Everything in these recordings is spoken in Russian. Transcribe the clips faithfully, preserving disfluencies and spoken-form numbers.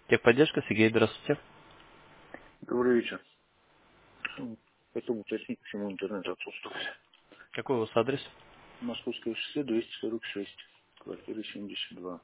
Техподдержка, Сергей, здравствуйте. Добрый вечер. Ну, Хотел бы уточнить, почему интернет отсутствует. Какой у вас адрес? Московское шоссе двести сорок шесть, квартира семьдесят два.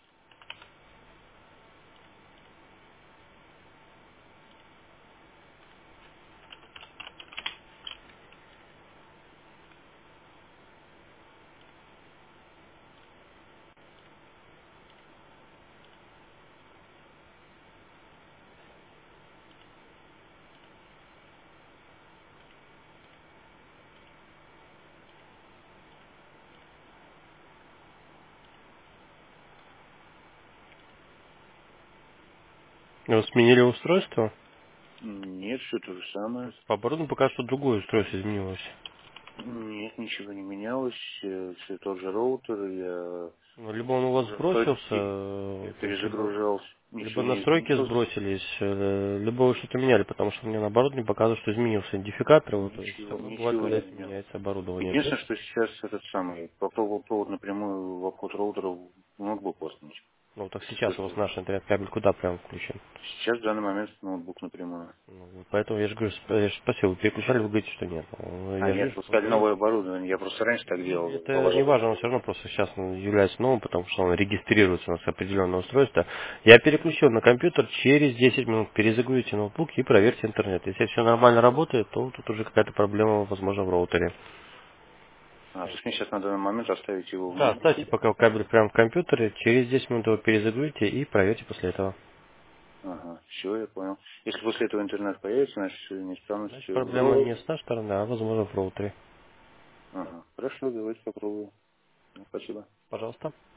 Вы сменили устройство? Нет, все то же самое. Просто по оборудованию пока что другое устройство изменилось. Нет, ничего не менялось. э, Все тот же роутер. Я Ну, либо он у вас уже вроде сбросился, и э, то есть либо, перезагружался. либо Ничего не настройки изменилось. сбросились, э, либо вы что-то меняли, потому что мне на оборудовании показывает, что изменился идентификатор, вот, то есть Ничего, такое бывает, ничего когда не это менялось. меняется оборудование. То Единственное, есть, что сейчас этот самый, попробовал провод напрямую в обход роутера в ноутбук воткнуть. ну, так сейчас у вас Просто наш интернет-кабель куда прям включен? сейчас в данный момент ноутбук напрямую. Ну, вот поэтому я же говорю, сп- я же спросил, вы переключали, вы говорите, что нет. Ну, А, я же нет, вижу, что пускали вы. новое оборудование. Я просто раньше так Ну, делал. это не Положил. важно, он все равно просто сейчас он является новым, потому что он регистрируется у нас определенное устройство. Я переключил на компьютер, через десять минут перезагрузите ноутбук и проверьте интернет. Если все нормально работает, то тут уже какая-то проблема, возможно, в роутере. А, то есть мне сейчас на данный момент оставить его в Да, оставьте ноутбуке. пока кабель прямо в компьютере, через десять минут его перезагрузите и проверьте после этого. Ага, все, я понял. Если после этого интернет появится, значит, всё, неисправность Значит, в проблема роутере. не с нашей стороны, а возможно в роутере. Ага, хорошо, давайте попробуем. Ну, спасибо. Пожалуйста.